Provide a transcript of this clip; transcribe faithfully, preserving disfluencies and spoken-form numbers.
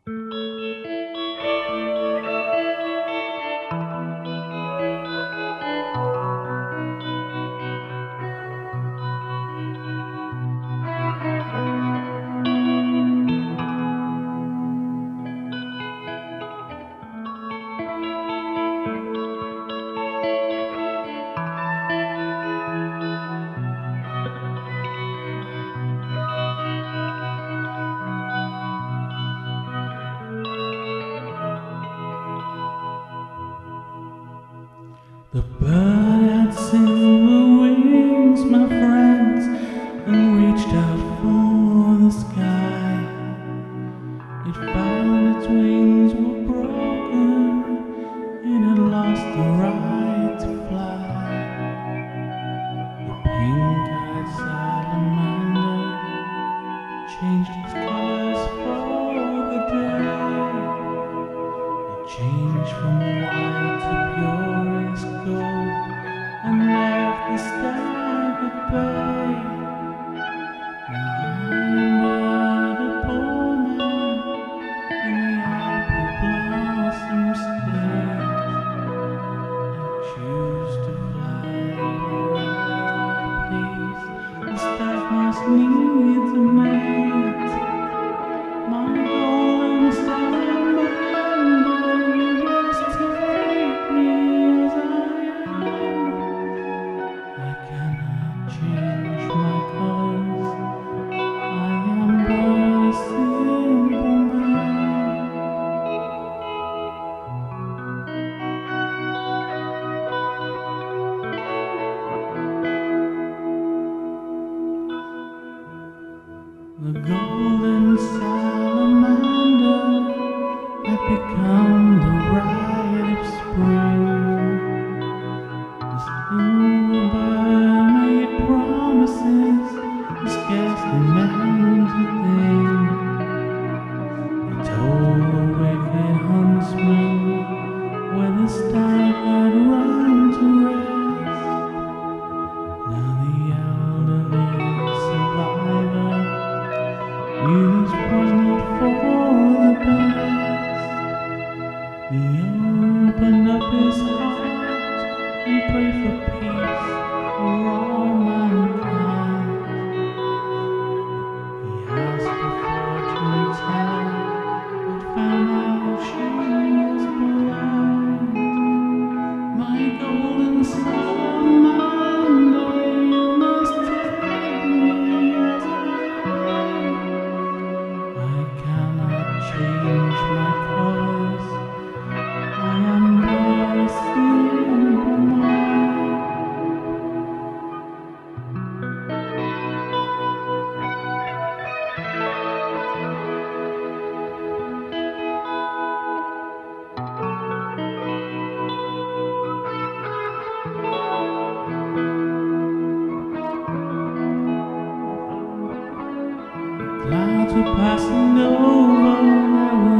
The bird had silver wings, my friends, and reached out for the sky. It found its wings were broken, it had lost the right to fly. The pink-eyed salamander changed its colors for the day. It changed from white to purest gold and left the stag at bay. Now I'm but a poor man in the apple blossom state. I choose to fly wherever I please. The stag must needs a mate. My golden salamander, you must take me as I am. I cannot change my colors, I am but a simple man. The golden salamander had become the bride of spring. The silver bird made promises he scarcely meant a thing. He told the wicked huntsman where the stag had run to rest. Now the elderly survivor knew this was not for the best. He opened up his heart and prayed for peace for all mankind. He asked the fortune teller, but found out she was blind. My golden salamander, you must take me as I am. I cannot change my colors, I am but a simple man. Clouds were passing over, there